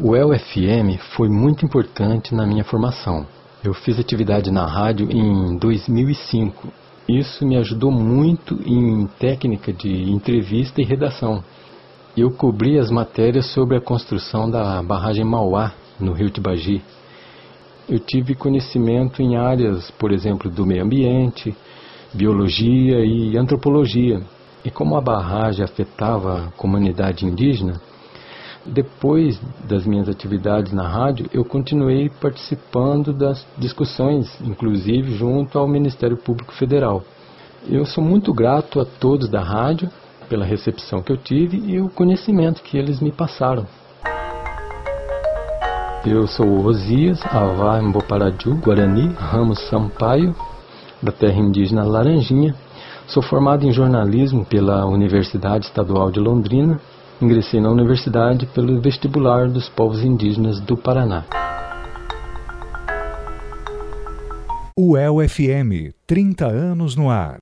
O UEL-FM foi muito importante na minha formação. Eu fiz atividade na rádio em 2005. Isso me ajudou muito em técnica de entrevista e redação. Eu cobri as matérias sobre a construção da barragem Mauá, no Rio Tibagi. Eu tive conhecimento em áreas, por exemplo, do meio ambiente, biologia e antropologia. E como a barragem afetava a comunidade indígena, depois das minhas atividades na rádio, eu continuei participando das discussões, inclusive junto ao Ministério Público Federal. Eu sou muito grato a todos da rádio pela recepção que eu tive e o conhecimento que eles me passaram. Eu sou o Osias Avá Mboparaju Guarani Ramos Sampaio, da terra indígena Laranjinha. Sou formado em jornalismo pela Universidade Estadual de Londrina. Ingressei na universidade pelo vestibular dos povos indígenas do Paraná. UEL-FM, 30 anos no ar.